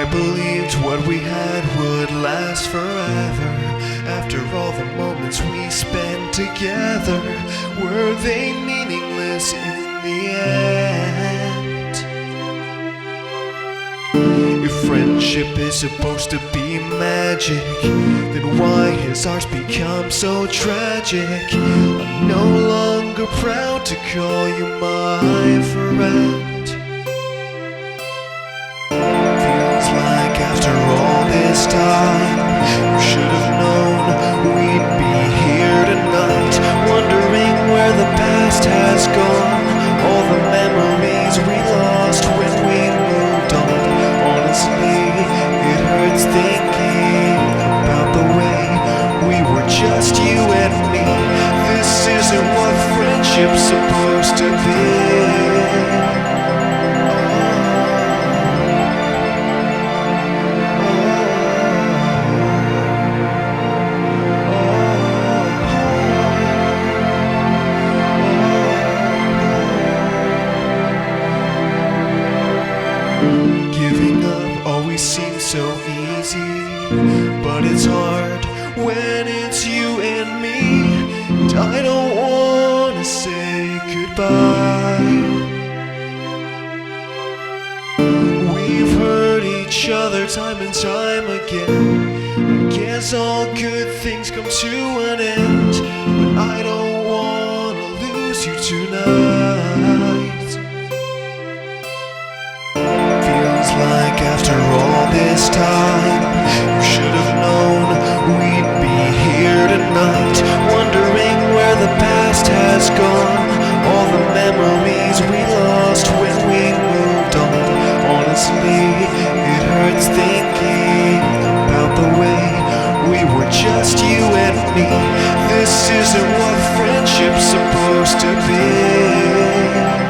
believed what we had would last forever. After all the moments we spent together, were they meaningless in the end? If friendship is supposed to be magic, then why has ours become so tragic? I'm no longer proud to call you my friend. Feels like after all this time, you should have known we'd be here tonight, wondering where the past has gone, all the memories we lost when we moved on. Honestly, it hurts thinking about the way we were just you and me. This isn't what friendship's supposed to be. Giving up always seems so easy, but it's hard when it's you and me. And I don't wanna say goodbye. We've hurt each other time and time again. I guess all good things come to an end, but I don't wanna lose you tonight. Like after all this time, you should have known we'd be here tonight, wondering where the past has gone, all the memories we lost when we moved on. Honestly, it hurts thinking about the way we were just you and me. This isn't what friendship's supposed to be.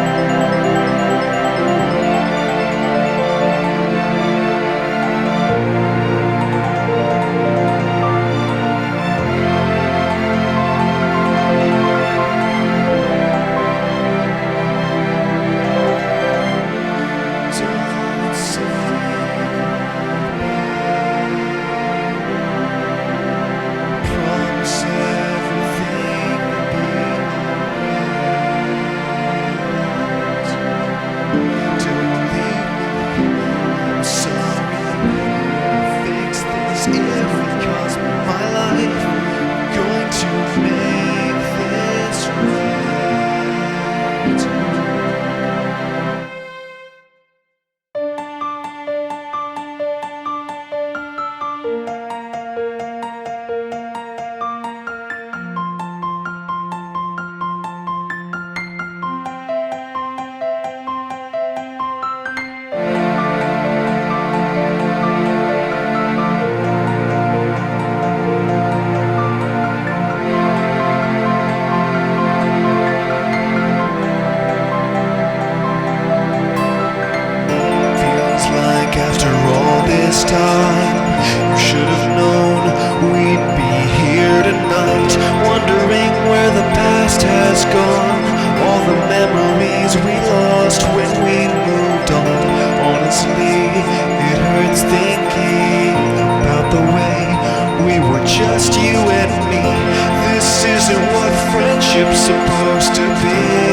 Time, you should have known we'd be here tonight, wondering where the past has gone, all the memories we lost when we moved on. Honestly, it hurts thinking about the way we were just you and me. This isn't what friendship's supposed to be.